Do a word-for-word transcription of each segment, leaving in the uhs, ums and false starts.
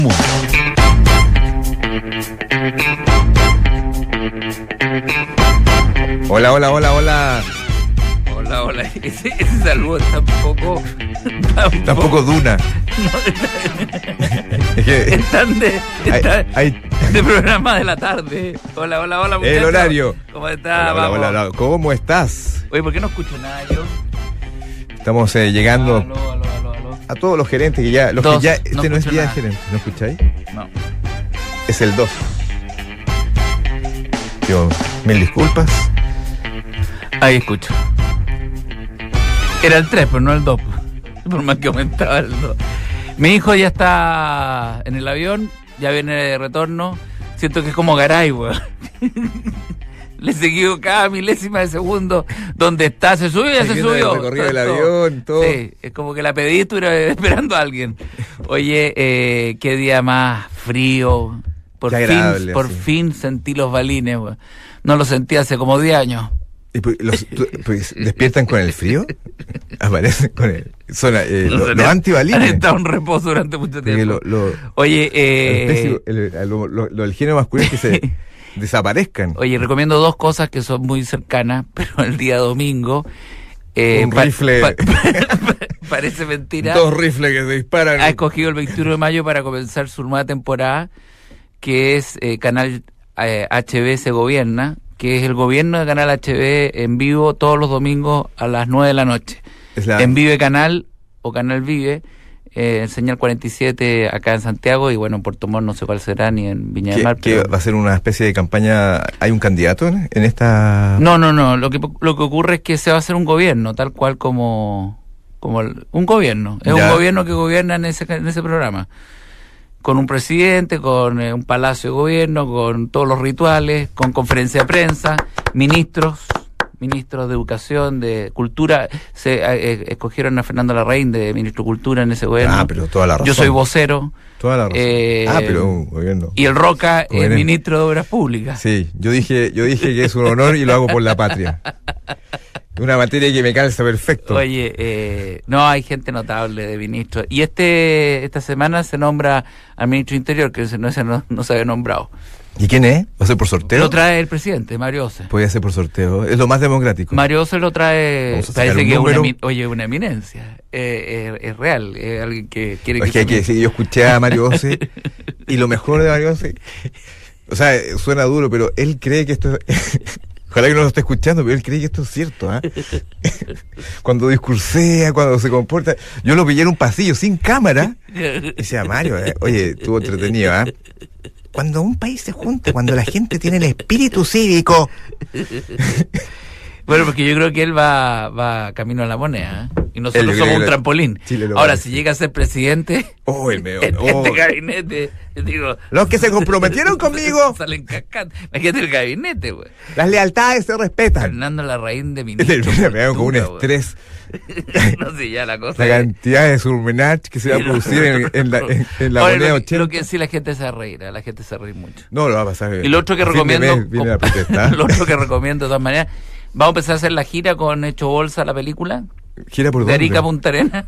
Hola, hola, hola, hola. Hola, hola. Ese, ese saludo tampoco. Tampoco, tampoco Duna. No, es que, están de, está hay, hay, de programa de la tarde. Hola, hola, hola, muchachos. El horario. ¿Cómo estás? Hola, hola, hola, hola. ¿Cómo estás? Oye, ¿por qué no escucho nada yo? Estamos eh, llegando aló, aló, aló, aló. a todos los gerentes que ya. Los Dos, que ya este no no es día nada. de gerente. ¿No escucháis? No. Es el dos. Yo, mil disculpas. Ahí escucho. Era el tres, pero no el dos. Por más que aumentaba el dos. Mi hijo ya está en el avión, ya viene de retorno. Siento que es como Garay, weón. Le he seguido cada milésima de segundo. ¿Dónde está? Se subió, ya se subió. El recorrido del avión, todo. Sí, es como que la pedí y estuviera esperando a alguien. Oye, eh, qué día más frío. Por qué fin, agradable, por así. fin sentí los balines, weón. No los sentí hace como diez años. ¿Y pues, los, tú, pues, despiertan con el frío? Aparecen con el... Son eh, No los sé, lo antibalines. Han estado en reposo durante mucho Porque tiempo. Lo, lo, Oye, eh... el especie, el, lo, lo, lo del género masculino es que se desaparezcan. Oye, recomiendo dos cosas que son muy cercanas, pero el día domingo... Eh, Un pa- rifle. pa- pa- parece mentira. Dos rifles que se disparan. Ha escogido el veintiuno de mayo para comenzar su nueva temporada, que es eh, Canal eh, H B Se Gobierna, que es el gobierno de Canal H B en vivo todos los domingos a las nueve de la noche. Es la, En Vive Canal o Canal Vive, eh, señal cuarenta y siete acá en Santiago, y bueno, en Puerto Montt no sé cuál será, ni en Viña del que, Mar. que Pero... va a ser una especie de campaña. ¿Hay un candidato en, en esta...? No, no, no. Lo que lo que ocurre es que se va a hacer un gobierno, tal cual como, como el- un gobierno. Es Ya. un gobierno que gobierna en ese, en ese programa. Con un presidente, con eh, un palacio de gobierno, con todos los rituales, con conferencia de prensa, ministros, ministros de educación, de cultura. Se eh, escogieron a Fernando Larraín de ministro de Cultura en ese gobierno. Ah, pero toda la razón. Yo soy vocero. Toda la razón. Eh, ah, pero un gobierno. Y el Roca es Coherente. ministro de Obras Públicas. Sí, yo dije, yo dije que es un honor y lo hago por la patria. Una materia que me calza perfecto. Oye, eh, no, hay gente notable de ministros. Y este esta semana se nombra al ministro de Interior, que no, ese no, no se había nombrado. ¿Y quién es? ¿Va a ser por sorteo? Lo trae el presidente, Mario Ose. Podría ser por sorteo. Es lo más democrático. Mario Ose lo trae, Vamos a sacar parece un que es una, número. emi- oye, una eminencia. Eh, eh, es real, es alguien que quiere Es que hay que decir, yo escuché a Mario Ose y lo mejor de Mario Ose, o sea, suena duro, pero él cree que esto ojalá que no lo esté escuchando, pero él cree que esto es cierto, ¿ah? Cuando discursea, cuando se comporta, yo lo pillé en un pasillo sin cámara y decía, Mario, eh, oye, estuvo entretenido, ¿ah? Cuando un país se junta, cuando la gente tiene el espíritu cívico. Bueno, porque yo creo que él va, va camino a la moneda, ¿eh? Y Él, nosotros yo creo somos que un la- trampolín. Chile lo va Ahora, a si decir. llega a ser presidente, Oh, el medio, en oh. este gabinete, digo... Los que se comprometieron conmigo, Salen cascando. Imagínate el gabinete, güey. las lealtades se respetan. Fernando Larraín de ministro. Me veo con un Cultura, güey. estrés. No sé, ya la cosa. La es- cantidad de surmenage que se va a Sí, no. producir en, en la, en, en la Ahora, moneda lo, que- ochenta. lo que sí la gente se reír, la gente se ríe mucho. No, lo va a pasar. Y lo otro que A fin de recomiendo, mes viene la protesta. lo otro que recomiendo de todas maneras, vamos a empezar a hacer la gira con Hecho Bolsa, la película, ¿Gira por de dónde? Arica a Punta Arenas.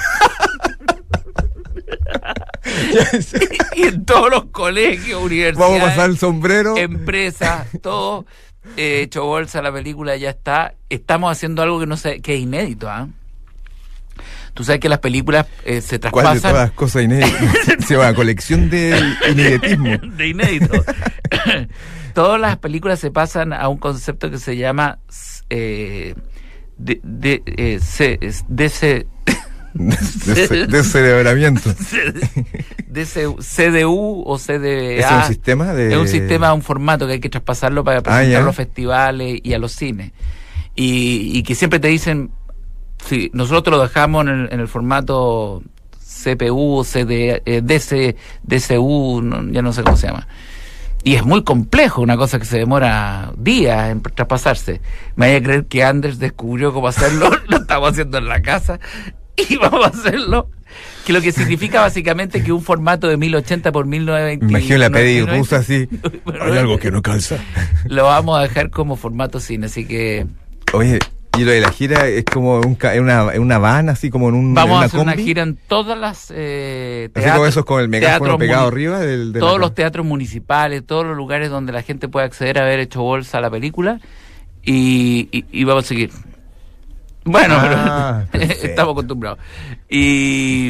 Y en todos los colegios, universidades, Vamos a pasar el sombrero. empresas, todo. eh, Hecho Bolsa, la película ya está. Estamos haciendo algo que no sé, que es inédito, ¿ah? Tú sabes que las películas eh, se ¿Cuál de traspasan. todas las cosas inéditas? Se llama colección de ineditismo. De inédito. Todas las películas se pasan a un concepto que se llama eh, de, de, eh, se- es- de ese De, de celebramiento. de ese C D U o C D A. ¿Es un sistema de...? Es un sistema, un formato que hay que traspasarlo para Ah, presentarlo ya. a los festivales y a los cines. Y, y que siempre te dicen, sí, nosotros lo dejamos en el, en el formato C P U, C D, eh, D C, D C U, no, ya no sé cómo se llama. Y es muy complejo, una cosa que se demora días en traspasarse. Me vaya a creer que Anders descubrió cómo hacerlo, lo estamos haciendo en la casa y vamos a hacerlo. Que lo que significa básicamente que un formato de mil ochenta por mil novecientos veinte... Imagino la pedi novecientos rusa así. Bueno, Hay algo que no calza. lo vamos a dejar como formato cine, así que... Oye, Y lo de la gira es como un, ca- en una, en una van, así como en un Vamos en una a hacer combi. una gira en todas las eh, Así como esos con el megáfono teatros pegado muni- arriba. Del, de todos la- los teatros municipales, todos los lugares donde la gente puede acceder a haber hecho bolsa a la película y, y, y vamos a seguir. Bueno, Ah, pero perfecto. estamos acostumbrados. Y,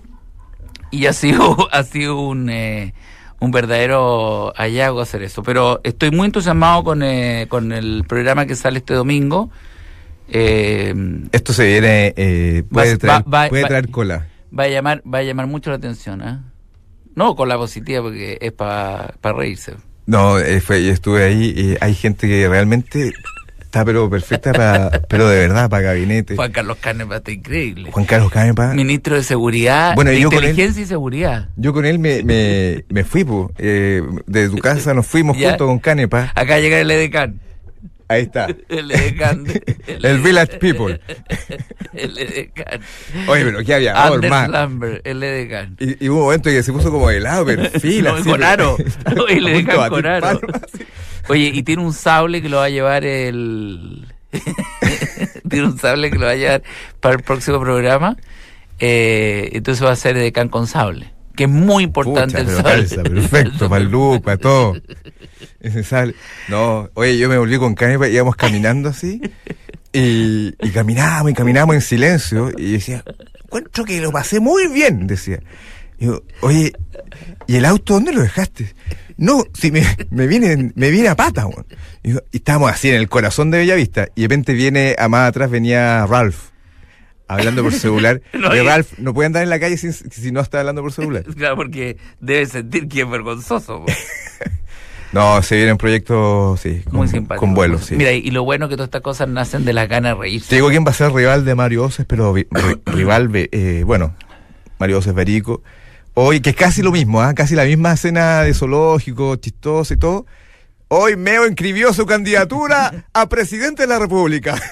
y ha sido, ha sido un, eh, un verdadero hallazgo hacer eso. Pero estoy muy entusiasmado con, eh, con el programa que sale este domingo. Eh, Esto se viene, eh, puede, Va- traer, va- va- puede va- traer cola. va a llamar va a llamar mucho la atención, ¿eh? No con la positiva, porque es para reírse. No, eh, fue, yo estuve ahí y hay gente que realmente está pero perfecta para, pero de verdad, para gabinete. Juan Carlos Canepa está increíble. Juan Carlos Canepa. Ministro de Seguridad, Bueno, de yo con él- Inteligencia y Seguridad. Yo con él me, me, me fui, po, eh, de tu casa nos fuimos Ya. junto con Canepa. Acá llega el Edecán. Ahí está. El Edecán. El Village People. El Edecán. Oye, pero ¿qué había? Oh, Anders hermano. Lambert, el Edecán. Y, y hubo un momento que se puso como de lado, perfil. No, así, con pero- aro. No, y le a punto de dejan batir con aro. palos, así. Oye, y tiene un sable que lo va a llevar el... tiene un sable que lo va a llevar para el próximo programa. Eh, entonces va a ser Edecán con sable. Que es muy importante Pucha, el pero sable. calza, perfecto, para el look, para todo. Ese sable. No, oye, yo me volví con Canepa, íbamos caminando así, y, y caminábamos y caminábamos en silencio, y decía, encuentro que lo pasé muy bien, decía. Y digo, oye, ¿y el auto dónde lo dejaste? No, si me, me viene, me viene a pata, weón. Y, digo, y estábamos así en el corazón de Bellavista, y de repente viene, a más atrás venía Ralph, hablando por celular. No, y y- Ralph no puede andar en la calle sin, si no está hablando por celular. Claro, porque debe sentir que es vergonzoso. po. No, se vienen proyectos, sí, con, Muy simpático. con vuelos, sí. Mira, y lo bueno que todas estas cosas nacen de las ganas de reírse. Te digo quién va a ser rival de Mario Oces, pero vi- ri- rival, ve- eh, bueno, Mario Oces Verico. Hoy, que es casi lo mismo, ¿ah? Casi la misma escena de zoológico, chistoso y todo. Hoy Meo inscribió su candidatura a presidente de la República.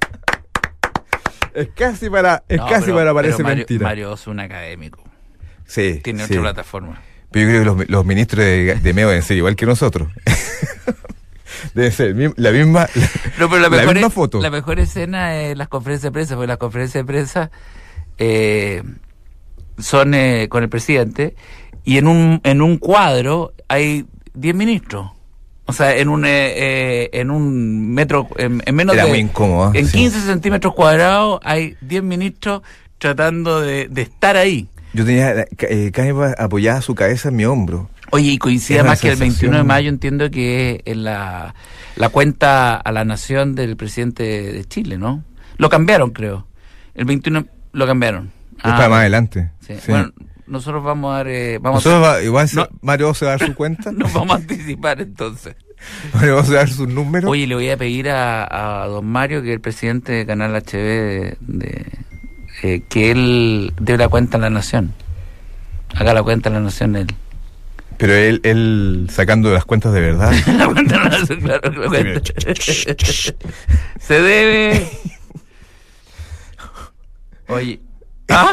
Es casi para, es No, casi pero- para parecer pero Mario, mentira. Mario es un académico. Sí, Tiene sí. otra plataforma. Pero yo creo que los, los ministros de, de Meo deben ser igual que nosotros. Debe ser mi- la misma, la, No, pero la la mejor, misma es- foto. la mejor escena es las conferencias de prensa, porque las conferencias de prensa eh, son eh, con el presidente y en un en un cuadro hay diez ministros. O sea, en un eh, eh, en un metro, en, en menos Era de... muy incómodo. En sí. quince centímetros cuadrados hay diez ministros tratando de, de estar ahí. Yo tenía, eh, Canepa apoyaba su cabeza en mi hombro. Oye, y coincide Es una más que el sensación- veintiuno de mayo, entiendo que es en la, la cuenta a la nación del presidente de Chile, ¿no? Lo cambiaron, creo. El veintiuno lo cambiaron. Es para más adelante. Sí. Sí. Bueno, nosotros vamos a dar... eh, vamos Nosotros a, va- igual se- no. Mario se va a dar su cuenta. nos vamos a anticipar entonces. Mario va a dar sus números. Oye, le voy a pedir a, a don Mario, que es el presidente de Canal H B, de, de, eh, que él dé la cuenta a la nación. Haga la cuenta a la nación él. Pero él, él sacando las cuentas de verdad. La cuenta a la nación, claro. La cuenta. Se debe... Oye... ¿Ah?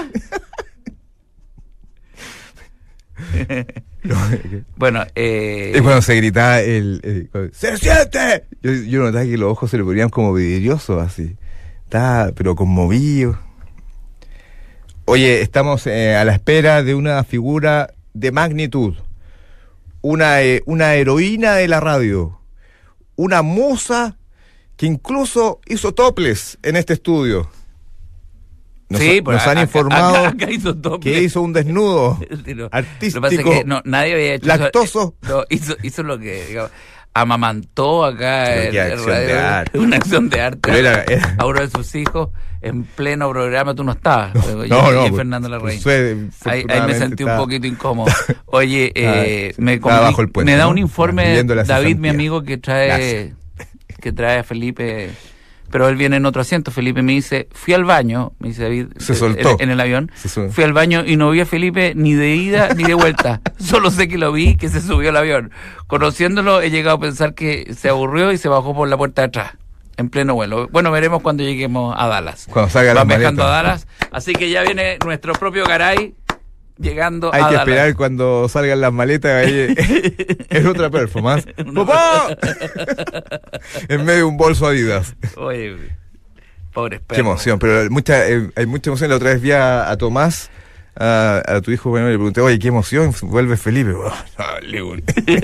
Bueno, eh... Es cuando se gritaba el, el- cuando, ¡se siente! Yo, yo notaba que los ojos se le ponían como vidriosos así. Estaba, pero conmovido. Oye, estamos eh, a la espera de una figura de magnitud. Una, eh, una heroína de la radio. Una musa que incluso hizo toples en este estudio. Nos, sí, nos pero han acá- informado acá- acá hizo tople. que hizo un desnudo Sí, no. artístico. Lo que pasa es que no, nadie había hecho lactoso. eso. No, hizo, hizo lo que, digamos, amamantó acá Pero en qué el acción radio, de arte. una acción de arte Pero era- era- a uno de sus hijos en pleno programa. Tú no estabas, No, y, no, y pues, Fernando Larraín. pues, fue- Ahí, ahí me afortunadamente sentí un estaba- poquito incómodo. Oye, eh, Ah, me, estaba bajo el puente, me da ¿no? un informe Viviendo la David, mi cesantía. amigo, que trae que trae a Felipe, pero él viene en otro asiento. Felipe me dice, fui al baño, me dice David, Se eh, soltó. En, en el avión, Se su- fui al baño y no vi a Felipe ni de ida ni de vuelta. Solo sé que lo vi, que se subió al avión. Conociéndolo, he llegado a pensar que se aburrió y se bajó por la puerta de atrás, en pleno vuelo. Bueno, veremos cuando lleguemos a Dallas. Cuando salga la Van viajando a maleta. Dallas, así que ya viene nuestro propio Garay llegando Hay a que Dallas. esperar cuando salgan las maletas ahí. Es otra performance. ¡Papá! En medio de un bolso Adidas. Oye, Pobres perros. Qué emoción, pero mucha, eh, hay mucha emoción. La otra vez vi a, a Tomás, a, a tu hijo, bueno, le pregunté, oye, qué emoción, vuelve Felipe. Oh, dale, güey.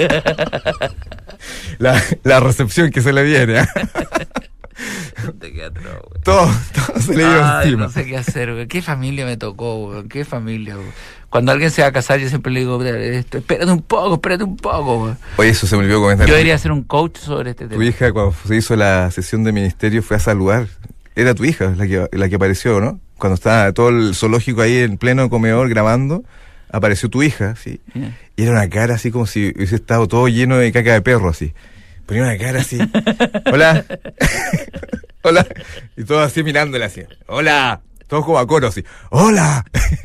la, la recepción que se le viene. ¿eh? Todo, todo se le iba Ay, encima. no sé qué hacer, güey. ¿Qué familia me tocó, güey? ¿Qué familia, güey? Cuando alguien se va a casar, yo siempre le digo, esto, espérate un poco, espérate un poco, güey. Oye, eso se me olvidó comentar. Yo debería ser un coach sobre este tema. Tu hija, cuando se hizo la sesión de ministerio, fue a saludar. Era tu hija la que, la que apareció, ¿no? Cuando estaba todo el zoológico ahí en pleno comedor grabando, apareció tu hija, ¿sí? Yeah. Y era una cara así como si hubiese estado todo lleno de caca de perro, así. Ponía una cara así. Hola. Hola. Y todos así mirándola así. Hola. Todos como a coro así. Hola.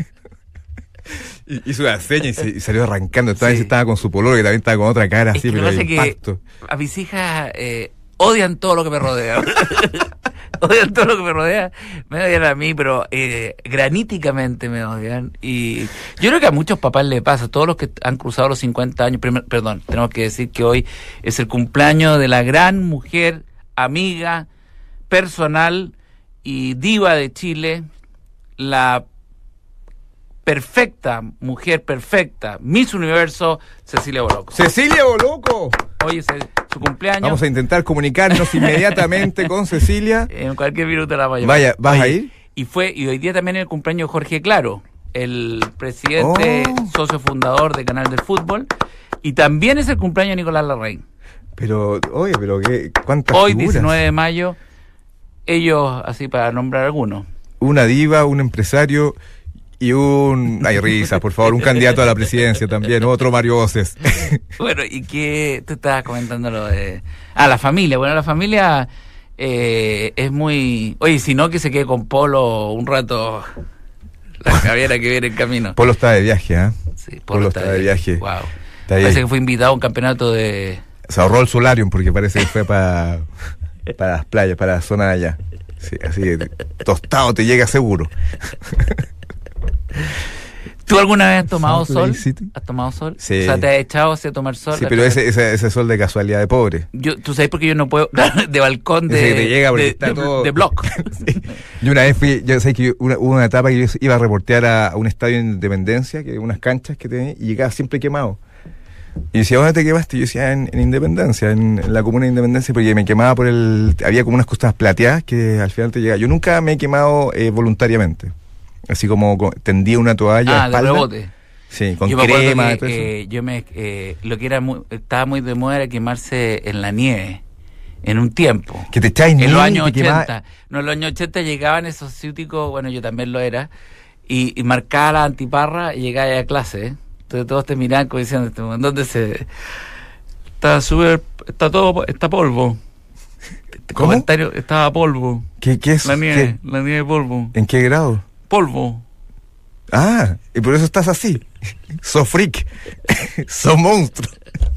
Y hizo una seña y, se, y salió arrancando. Esta vez sí. Estaba con su pololo, que también estaba con otra cara, es así, que pero el impacto. Que a mis hijas eh, odian todo lo que me rodea. Odian todo lo que me rodea. Me odian a mí, pero eh, graníticamente me odian. Y yo creo que a muchos papás le pasa. Todos los que han cruzado los cincuenta años. Primer, perdón, tenemos que decir que hoy es el cumpleaños de la gran mujer, amiga, personal y diva de Chile, la perfecta, mujer perfecta, Miss Universo, Cecilia Boloco. ¡Cecilia Boloco! Hoy es el, su cumpleaños. Vamos a intentar comunicarnos inmediatamente con Cecilia. En cualquier minuto la vaya. Vaya, ¿vas Oye, a ir? Y fue y hoy día también el cumpleaños de Jorge Claro, el presidente, oh. socio fundador de Canal del Fútbol, y también es el cumpleaños de Nicolás Larraín. Pero, oye, pero qué, ¿cuántas Hoy, figuras? diecinueve de mayo, ellos, así para nombrar algunos. Una diva, un empresario y un... Ay, risas, por favor, un candidato a la presidencia también, otro Mario Voces. Bueno, y que tú estabas comentando lo de... Ah, la familia. Bueno, la familia eh, es muy... Oye, si no, que se quede con Polo un rato... La Javiera que viene en camino. Polo está de viaje, ¿eh? Sí, Polo, Polo está, está de viaje. Wow. Parece que fue invitado a un campeonato de... Se ahorró el solarium porque parece que fue para para las playas, para la zona de allá. Sí, así tostado te llega seguro. ¿Tú alguna vez has tomado sol? ¿Has tomado sol? Sí. O sea, ¿te has echado hacia tomar sol? Sí, pero ese, ese, ese sol de casualidad de pobre. Yo, ¿tú sabes por qué yo no puedo? De balcón de... Ese que te llega porque de, está de, todo... de block. Sí. Yo una vez fui... Yo sé que una, hubo una etapa que yo iba a reportear a, a un estadio en Independencia, que unas canchas que tenía, y llegaba siempre quemado. Y decía, ¿dónde te quemaste? Y yo decía, en, en Independencia, en, en la comuna de Independencia, porque me quemaba por el... Había como unas cosas plateadas que al final te llegaba. Yo nunca me he quemado eh, voluntariamente. Así como con, tendía una toalla ah, a espalda. De rebote. Sí, con yo crema. Me que, eh, yo me, eh, lo que era muy, estaba muy de moda era quemarse en la nieve. En un tiempo. Que te echáis nieve. En los años ochenta. Quemaba... No, en los años ochenta llegaban esos ciúticos, bueno, yo también lo era, y, y marcaba la antiparra y llegaba a clase, ¿eh? Entonces todos te miraban como diciendo, ¿dónde se...? Está súper... Está todo... Está polvo. Este ¿Cómo? Comentario, estaba polvo. ¿Qué, qué es? La nieve, ¿Qué? la nieve polvo. ¿En qué grado? Polvo. Ah, y por eso estás así. Sos freak. Sos monstruo.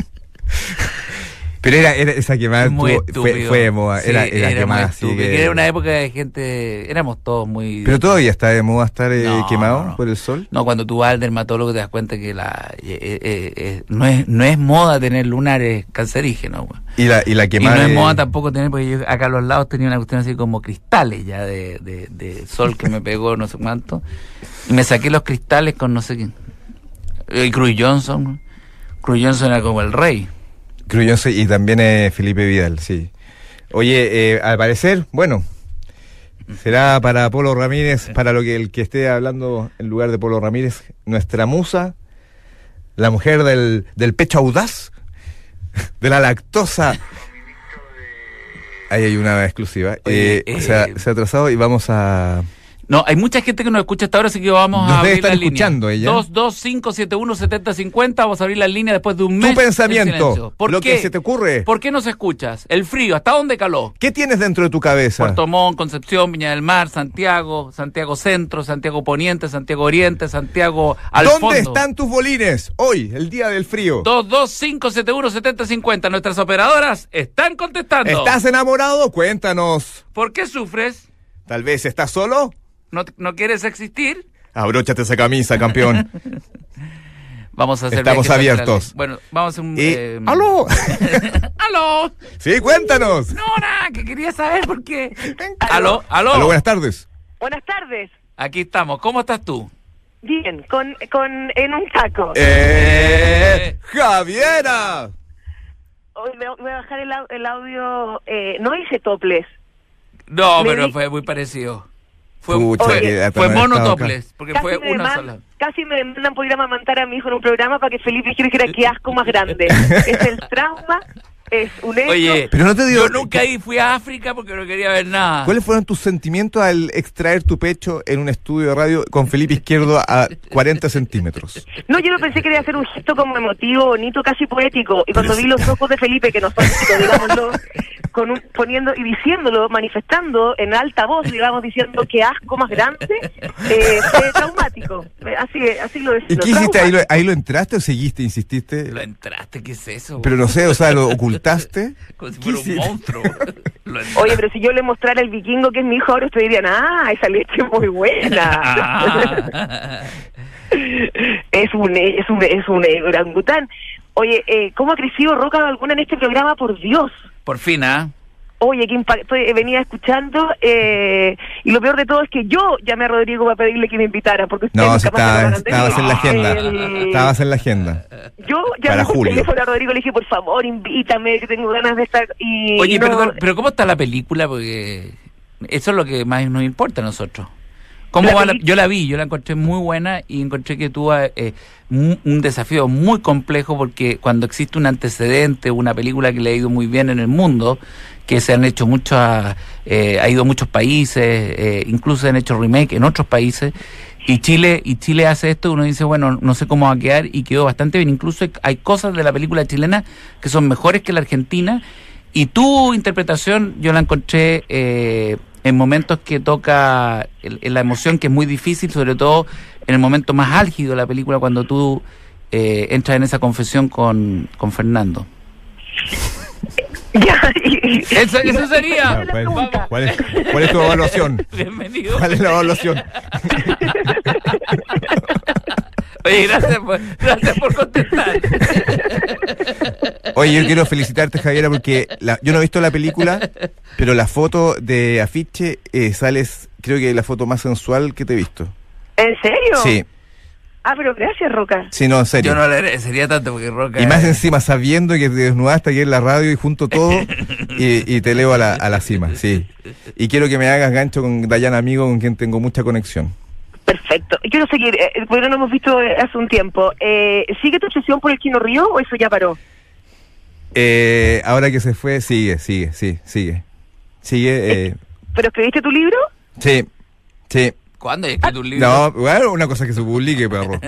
Pero era, era esa quemada tuvo, fue, fue de moda. Sí, era, era, era quemada. Así que... Era una época de gente... Éramos todos muy... Pero todavía está de moda estar eh, no, quemado no, no. por el sol. No, cuando tú vas al dermatólogo te das cuenta que la eh, eh, eh, no es no es moda tener lunares cancerígenos. Güey. Y la, y la quemada... Y no es de... moda tampoco tener, porque yo acá a los lados tenía una cuestión así como cristales ya de, de, de sol que me pegó no sé cuánto. Y me saqué los cristales con no sé quién. Y Cruz Johnson. Cruz Johnson era como el rey. Cruz y también eh, Felipe Vidal, sí. Oye, eh, al parecer, bueno, será para Polo Ramírez, para lo que el que esté hablando en lugar de Polo Ramírez, nuestra musa, la mujer del, del pecho audaz, de la lactosa. Ahí hay una exclusiva. Oye, eh, eh, se, ha, se ha atrasado y vamos a... No, hay mucha gente que nos escucha hasta ahora, así que vamos nos a abrir estar la escuchando línea. ella. dos dos cinco siete uno siete cero cinco cero, vamos a abrir la línea después de un mes. Tu pensamiento, ¿Por lo qué? que se te ocurre. ¿Por qué nos escuchas? El frío, ¿hasta dónde caló? ¿Qué tienes dentro de tu cabeza? Puerto Montt, Concepción, Viña del Mar, Santiago, Santiago Centro, Santiago Poniente, Santiago Oriente, Santiago al ¿Dónde fondo? están tus bolines hoy, el día del frío? dos dos cinco siete uno siete cero cinco cero, nuestras operadoras están contestando. ¿Estás enamorado? Cuéntanos. ¿Por qué sufres? Tal vez estás solo. ¿No, no quieres existir? Abróchate esa camisa, campeón. Vamos a hacer Estamos viajes abiertos. astrales. Bueno, vamos a hacer un... Y, eh, ¡aló! ¡Aló! Sí, cuéntanos. No, nada, que quería saber por qué. ¿Aló? ¿Aló? Aló, buenas tardes. Buenas tardes. Aquí estamos. ¿Cómo estás tú? Bien, con, con en un taco. ¡Eh! ¡Javiera! Hoy me voy a bajar el, au- el audio. Eh, no hice toples. No, Me pero di- fue muy parecido. Fue, Pucha, fue, que hasta fue no he mono estado acá. topless, porque Casi fue me, una deman- sola. casi me demandan por ir a amamantar a mi hijo en un programa para que Felipe dijera que asco más grande. Es el trauma, es un hecho. Oye, Pero no te digo. yo nunca ahí fui a África porque no quería ver nada. ¿Cuáles fueron tus sentimientos al extraer tu pecho en un estudio de radio con Felipe Izquierdo a cuarenta centímetros? No, yo no pensé que iba a hacer un gesto como emotivo, bonito, casi poético. Y cuando vi los ojos de Felipe, que no son chicos, digámoslo, con un, poniendo y diciéndolo, manifestando en alta voz, digamos, diciendo que asco más grande, eh, fue traumático. Así, así lo ¿Y decía. qué hiciste? ¿Ahí lo, ¿Ahí lo entraste o seguiste, insististe? Lo entraste, ¿qué es eso? Pero no sé, o sea, ¿lo ocultaste? Como si ¿Qué fuera un hiciste? monstruo. Lo entraste. Oye, pero si yo le mostrara el vikingo que es mi hijo, ahora ustedes dirían, ah, esa leche es muy buena. Ah. es un es un es un orangután. Oye, eh, ¿cómo ha crecido Roca alguna en este programa? Por Dios. Por fin, ¿ah? Oye, que impa- estoy, venía escuchando eh, y lo peor de todo es que yo llamé a Rodrigo para pedirle que me invitara porque ustedes No, nunca si más me lo estaba, van a hacer. estabas en la agenda. El- Estabas en la agenda. Yo Para llamé por julio. teléfono a Rodrigo y le dije, por favor, invítame, que tengo ganas de estar. Y, Oye, y no- perdón, pero ¿cómo está la película? Porque eso es lo que más nos importa a nosotros. ¿Cómo La va la- peli- yo la vi, yo la encontré muy buena y encontré que tuvo eh, un, un desafío muy complejo porque cuando existe un antecedente, una película que le ha ido muy bien en el mundo, que se han hecho muchas, eh, ha ido a muchos países, eh, incluso se han hecho remake en otros países, y Chile y Chile hace esto, uno dice, bueno, no sé cómo va a quedar, y quedó bastante bien. Incluso hay cosas de la película chilena que son mejores que la argentina, y tu interpretación yo la encontré eh, en momentos que toca el, en la emoción, que es muy difícil, sobre todo en el momento más álgido de la película, cuando tú eh, entras en esa confesión con, con Fernando. Ya, y- y- Eso, y- eso sería. la pregunta. ¿Cuál es, cuál es tu evaluación? Bienvenido. ¿Cuál es la evaluación? Oye, gracias por, gracias por contestar. Oye, yo quiero felicitarte, Javiera, porque la- yo no he visto la película, pero la foto de afiche eh, sales, creo que la foto más sensual que te he visto. ¿En serio? Sí, Ah, pero gracias, Roca. sí, no, en serio. Yo no le agradecería tanto porque Roca. Y más encima sabiendo que te desnudaste aquí en la radio y junto todo y, y te elevo a la, a la cima, sí. Y quiero que me hagas gancho con Dayana Amigo, con quien tengo mucha conexión. Perfecto. Quiero seguir, eh, porque no nos hemos visto eh, hace un tiempo. Eh, ¿Sigue tu obsesión por el Kino Río o eso ya paró? Eh, ahora que se fue, sigue, sigue, sí, sigue. Sigue, eh, ¿Pero escribiste tu libro? sí, sí. ¿Cuándo hay escrito un libro? No, bueno, una cosa que se publique, perro.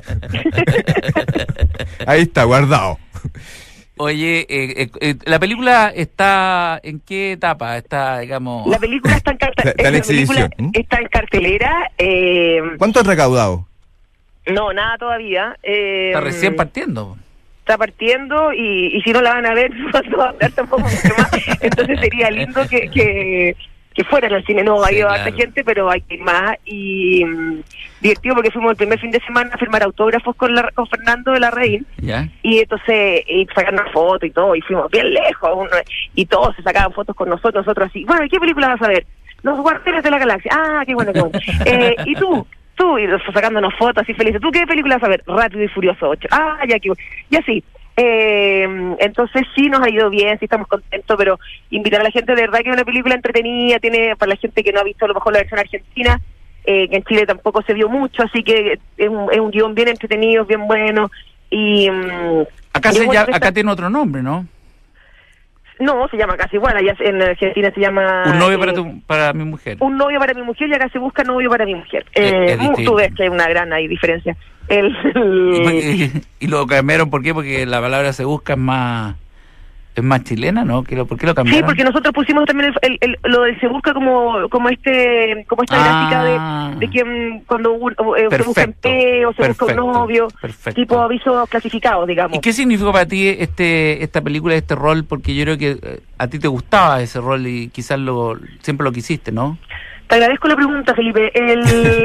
Ahí está, guardado. Oye, eh, eh, eh, la película está en qué etapa? Está, digamos. La película está en, carta- Está en la película exhibición, ¿m? está en cartelera. Eh, ¿Cuánto has recaudado? no, nada todavía. Eh, Está recién partiendo. Está partiendo y, y si no la van a ver, no va a hablar tampoco mucho más. Entonces sería lindo que, que, que fueran al cine. No, ha Sí, ido claro. harta gente, pero hay que ir más. Y mm, divertido porque fuimos el primer fin de semana a firmar autógrafos con, la, con Fernando de la Reina. ¿Ya? Y entonces, y sacarnos fotos y todo, y fuimos bien lejos, uno, y todos se sacaban fotos con nosotros, nosotros así, bueno, ¿y qué película vas a ver? Los Guardianes de la Galaxia. Ah, qué bueno, qué bueno. eh, ¿Y tú? Tú, y los- sacándonos fotos así felices. ¿Tú qué película vas a ver? Rápido y Furioso ocho. Ah, ya, qué bueno. Y así. Eh, entonces sí nos ha ido bien, sí estamos contentos, pero invitar a la gente, de verdad que es una película entretenida, tiene para la gente que no ha visto a lo mejor la versión argentina, eh, que en Chile tampoco se vio mucho, así que es un, es un guión bien entretenido, bien bueno. Y mm, Acá, y se bueno, llama- esta- acá tiene otro nombre, ¿no? no, se llama casi igual, allá en Argentina se llama... Un novio eh, para tu, para mi mujer. Un novio para mi mujer y acá se busca novio para mi mujer. Es- Eh, es mu- distinto. tú ves que hay una gran ahí diferencia. El, Y, por- y lo cambiaron, ¿por qué? Porque la palabra se busca es más, es más chilena, ¿no? ¿Qué lo- ¿Por qué lo cambiaron? sí, porque nosotros pusimos también el, el- el- lo del se busca como como este como esta Ah. gráfica de, de quien cuando un- eh, se busca Perfecto, empleo, se busca un perfecto, novio, perfecto. tipo avisos clasificados, digamos. ¿Y qué significó para ti este esta película, este rol? Porque yo creo que eh, a ti te gustaba ese rol y quizás lo siempre lo quisiste, ¿no? Te agradezco la pregunta, Felipe. El...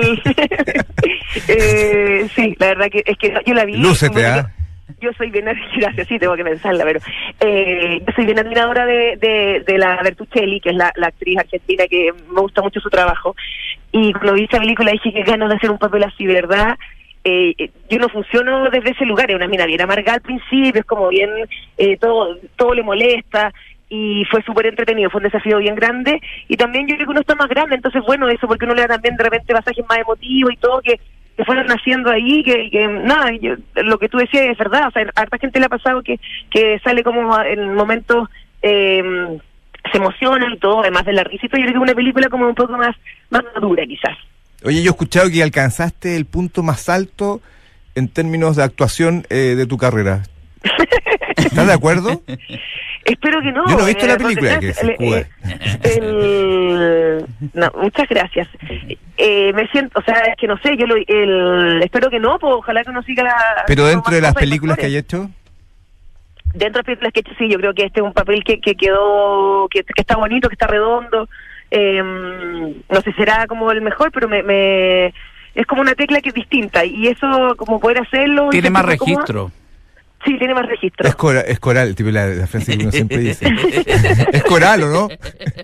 eh, sí, la verdad que es que yo la vi. Lúcete, ¿ah? Yo soy bien, gracias, sí, tengo que pensarla, pero eh, yo soy bien admiradora de, de, de la Bertuccelli, que es la, la actriz argentina, que me gusta mucho su trabajo. Y cuando vi esa película dije que ganas de hacer un papel así, de verdad. Eh, yo no funciono desde ese lugar, es una mina bien amargada al principio, es como bien, eh, todo todo le molesta, y fue súper entretenido, fue un desafío bien grande, y también yo creo que uno está más grande, entonces bueno, eso porque uno le da también de repente pasajes más emotivos y todo, que, que fueron naciendo ahí, que, que nada, yo, lo que tú decías es verdad, o sea, a harta gente le ha pasado que, que sale como en momentos, eh, se emociona y todo, además de la risa, y todo. Yo creo que es una película como un poco más, más madura quizás. Oye, yo he escuchado que alcanzaste el punto más alto en términos de actuación eh, de tu carrera. ¿Estás de acuerdo? Espero que no. Yo no he visto eh, la película. Que se el, el, no, muchas gracias. Eh, me siento, o sea, es que no sé, yo lo, el, espero que no, pues ojalá que uno siga la... Pero dentro de las películas que hay hecho... Dentro de las películas que he hecho, sí, yo creo que este es un papel que, que quedó, que, que está bonito, que está redondo. Eh, no sé si será como el mejor, pero me, me es como una tecla que es distinta, y eso, como poder hacerlo... Tiene más registro. Como, sí, tiene más registro. Es, cora, es coral, tipo la, la frase que uno siempre dice. Es coral, ¿o no?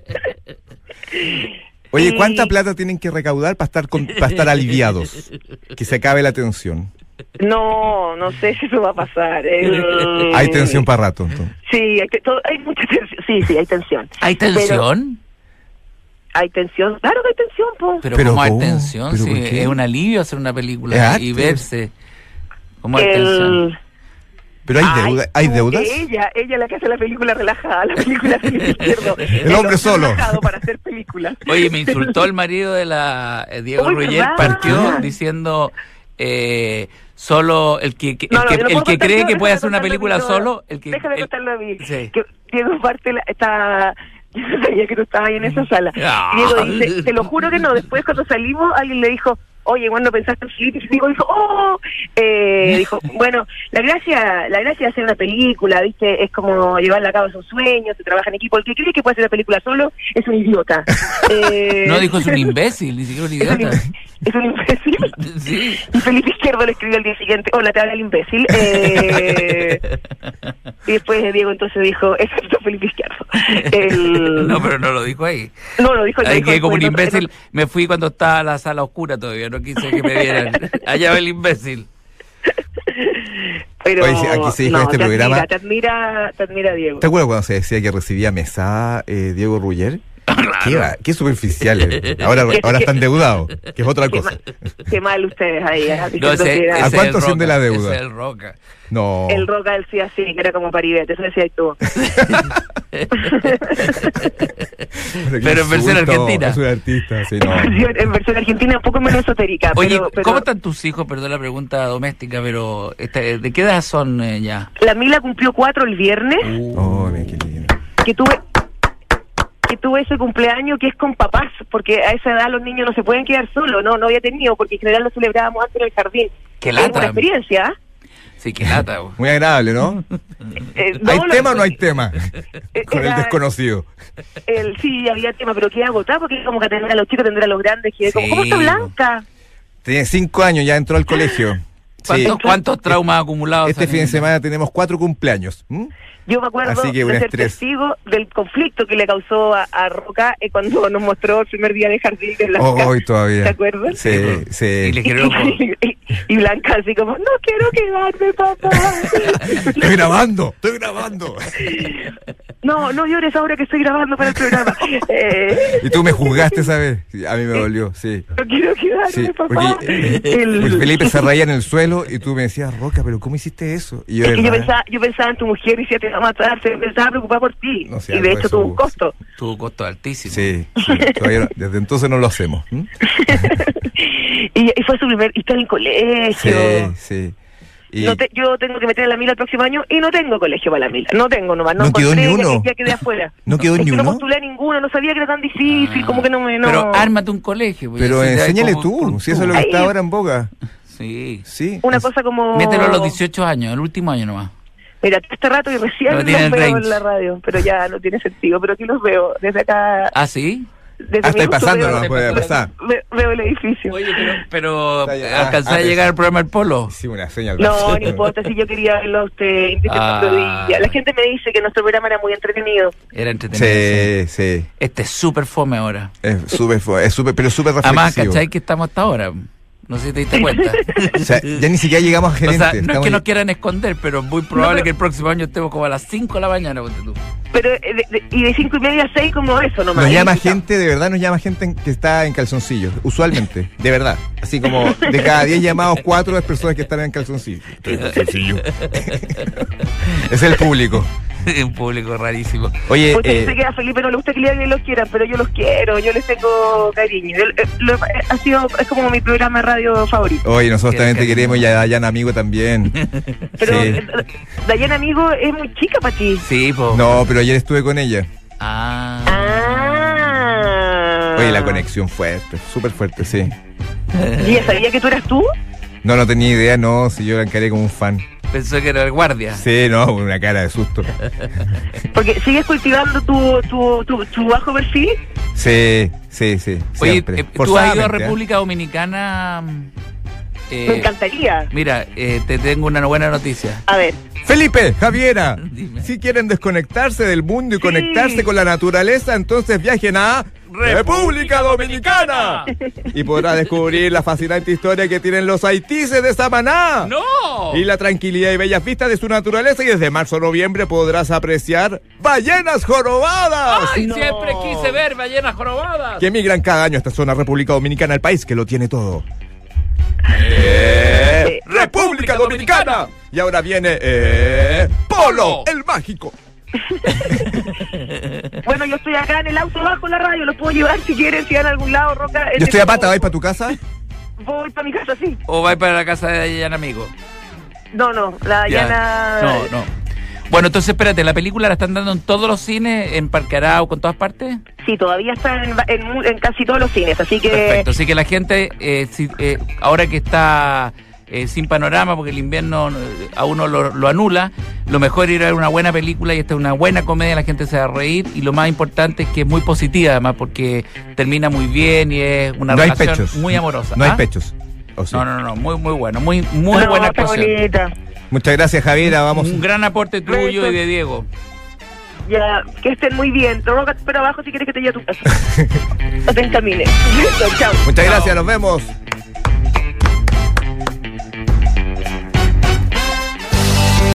Oye, y... ¿cuánta plata tienen que recaudar para estar con, para estar aliviados? Que se acabe la tensión. No, no sé si eso va a pasar. El... Hay tensión para rato, entonces. Sí, hay, todo, hay mucha tensión. Sí, sí, hay tensión. ¿Hay tensión? Pero... Hay tensión, claro que hay tensión, po. Pero, pero ¿cómo hay ¿cómo? tensión? ¿Pero Sí, es un alivio hacer una película y verse. ¿Cómo hay el... tensión? Pero hay deuda, ¿hay deudas? Ella, ella la que hace la película relajada, la película Felipe Izquierdo. El hombre solo. Relajado para hacer películas. Oye, me insultó el marido de la eh, Diego Uy, Ruller, ¿verdad? partió diciendo eh, solo el que, que- No, el no, que, yo no el puedo que contar cree yo, que puede déjame hacer una contarlo película a mí, no. solo, el que Déjame el- contarlo a mí. Sí. Que Diego parte la, está... Yo no sabía que tú estabas ahí en esa sala. Ah. Diego dice, te lo juro que no. Después cuando salimos, alguien le dijo, oye, ¿cuándo pensaste en Felipe? Y Diego dijo, oh, eh, dijo, bueno, la gracia, la gracia de hacer una película, viste, es como llevarla a cabo, es un sueño, se trabaja en equipo. El que cree que puede hacer una película solo es un idiota. Eh, No, dijo es un imbécil, ni siquiera un es un, idiota. im- es un imbécil. Sí. Y Felipe Izquierdo le escribió al día siguiente, hola, te habla el imbécil. Eh, y después Diego entonces dijo, exacto, Felipe Izquierdo. El... No, pero no lo dijo ahí. No, lo dijo. lo Ahí dijo que como un después, imbécil me fui cuando estaba la sala oscura todavía, no quise que me vieran. Allá va el imbécil. Pero Oye, sí, aquí se dijo no, en este te programa- Admira, te admira, te admira Diego. ¿Te acuerdas cuando se decía que recibía mesada eh, Diego Ruller? Qué, va- qué superficial. eh. Ahora, Que- ahora que- están endeudados, que es otra Qué, cosa. mal, qué mal ustedes ahí. ¿eh? No, Diciendo ese, que era ¿A ese cuánto es el asciende Roca, la deuda? ese es el Roca. No. el Roca del sí así, que era como Paribet, eso decía tú. Pero en versión argentina. Es un artista, sí, no. En versión argentina un poco menos esotérica. Oye, pero, pero ¿cómo están tus hijos? Perdón la pregunta doméstica, pero este, ¿de qué edad son eh, ya? La Mila cumplió cuatro el viernes, Oh, mira qué lindo. que tuve que tuve ese cumpleaños que es con papás, porque a esa edad los niños no se pueden quedar solos, no no había tenido, porque en general lo celebrábamos antes en el jardín. Qué Es una lata. experiencia. Sí, qué lata. bo. Muy agradable, ¿no? Eh, no, ¿Hay lo- tema o no hay tema? Eh, Con el era- desconocido. El, sí, había tema, pero quedé agotada porque como que atender a los chicos, atender a los grandes, que como, Sí. ¿cómo está Blanca? Tiene cinco años, ya entró al colegio. Sí. ¿Cuántos, cuántos traumas acumulados? Este han- fin de semana tenemos cuatro cumpleaños. ¿m? Yo me acuerdo Así que un de ser estrés. testigo del conflicto que le causó a, a Roca eh, cuando nos mostró el primer día de jardín de Blanca. Oh, hoy todavía. ¿Te acuerdas? Sí, Y sí. le Y, quiero... y- y Blanca así como, no quiero quedarme, papá. Estoy grabando, estoy grabando. No, no llores ahora que estoy grabando para el programa. Eh, Y tú me juzgaste, ¿sabes? Sí, a mí me dolió, sí. no quiero quedarme, Sí, papá. porque, eh, El- porque Felipe se reía en el suelo y tú me decías, Roca, pero ¿cómo hiciste eso? Y yo, Es que yo ¿verdad? pensaba, yo pensaba en tu mujer y decía, te va a matar, se pensaba preocupada por ti. No sé, y de algo hecho de tuvo eso un hubo, costo. Tuvo costo altísimo. Sí, sí, todavía no- desde entonces no lo hacemos. ¿m? y, y fue su primer, y está en el colegio. Sí, sí. Y No te- yo tengo que meter a la Mila el próximo año y no tengo colegio para la Mila. No tengo nomás. No, ¿No quedó encontré, ni ya- uno? Ya, quedé afuera. ¿No quedó Es ni que no uno? postulé a ninguno, no sabía que era tan difícil, Ah. como que no me... No. Pero ármate un colegio. pues, pero así te da enséñale como- tú, con si eso es tú. lo que Ahí. está ahora en boga. Sí. Sí. Una es- cosa como... Mételo a los dieciocho años, el último año nomás. Mira, este rato y recién No los tienen veo range. en la radio, pero ya no tiene sentido, pero aquí los veo desde acá. ¿Ah, sí? desde Ah, mi estáis auto pasando, veo- no puede pasar. ve- Veo el edificio. Oye, pero, pero Está ya- ¿alcanzás ah, a ah, llegar al programa El Polo? Sí, una señal. No, no importa, si yo quería verlo a usted. intenten Ah. otro día. La gente me dice que nuestro programa era muy entretenido. Era entretenido. Sí, sí. Este es súper fome ahora. Es súper, fu- es súper, pero súper Además, reflexivo. ¿cachai que estamos hasta ahora? No sé si te diste cuenta. O sea, ya ni siquiera llegamos a O gerente. sea, no es estamos que ya- nos quieran esconder, pero es muy probable No, pero- que el próximo año estemos como a las cinco de la mañana. Ponte tú. Pero, eh, de- de- y de cinco y media a seis como eso nomás. Nos llama Ahí está. gente, de verdad nos llama gente en- que está en calzoncillos, usualmente, de verdad. Así como de cada diez llamados, cuatro es personas que están en calzoncillos. Estoy en calzoncillo. Es el público. Un público rarísimo. Oye, Porque eh, sé que a Felipe no le gusta que le- los quieran, pero yo los quiero, yo les tengo cariño. Yo- eh, lo- eh, ha sido, es como mi programa de radio favorito. oye, nosotros Qué también te cariño. queremos y a Dayan Amigo también. Pero Sí. eh, Dayana, amigo, es muy chica para ti. Sí, po. No, pero ayer estuve con ella. Ah. Ah. Oye, la conexión fuerte, súper fuerte, sí. ¿Y ella sabía que tú eras tú? No, no tenía idea, no, si yo la encaré como un fan. Pensó que era el guardia. Sí, no, una cara de susto. Porque sigues cultivando tu, tu, tu, tu bajo perfil. Sí, sí, sí, Oye, siempre. eh, ¿tú has ido a Forzadamente, ¿eh? República Dominicana? Eh, Me encantaría. Mira, eh, te tengo una buena noticia. A ver. Felipe, Javiera, Dime. si quieren desconectarse del mundo y Sí. conectarse con la naturaleza, entonces viajen a República Dominicana y podrá descubrir la fascinante historia que tienen los haitises de Samaná. ¡No! Y la tranquilidad y bellas vistas de su naturaleza, y desde marzo a noviembre podrás apreciar ballenas jorobadas ¡Ay, No. siempre quise ver ballenas jorobadas! que emigran cada año a esta zona República Dominicana, el país que lo tiene todo. Eh, República Dominicana. Y ahora viene eh, Polo, el mágico. Bueno, yo estoy acá en el auto bajo la radio, los puedo llevar si quieren, si van a algún lado, Roca. Yo estoy a pata, ¿vais para tu casa? Voy para mi casa, sí. ¿O vais para la casa de Dayan Amigo? No, no, la Ya. Diana. No, no. Bueno, entonces espérate, ¿la película la están dando en todos los cines, en Parque Arauco, en todas partes? Sí, todavía está en, en mu- en casi todos los cines, así que. Perfecto, así que la gente, eh, si- eh, ahora que está eh, sin panorama, porque el invierno eh, a uno lo, lo anula, lo mejor es ir a ver una buena película, y esta es una buena comedia, la gente se va a reír, y lo más importante es que es muy positiva además, porque termina muy bien y es una No hay relación pechos. muy amorosa. No hay ¿Ah? pechos. ¿O sí? No, no, no, muy, muy bueno, muy, muy No, buena está actuación. bonita. Muchas gracias, Javiera. Vamos. Un gran aporte tuyo y de Diego. Ya, que estén muy bien. Te Roca, te espero abajo si quieres que te lleve a tu casa. No te encamines. Chao. Muchas gracias, nos vemos.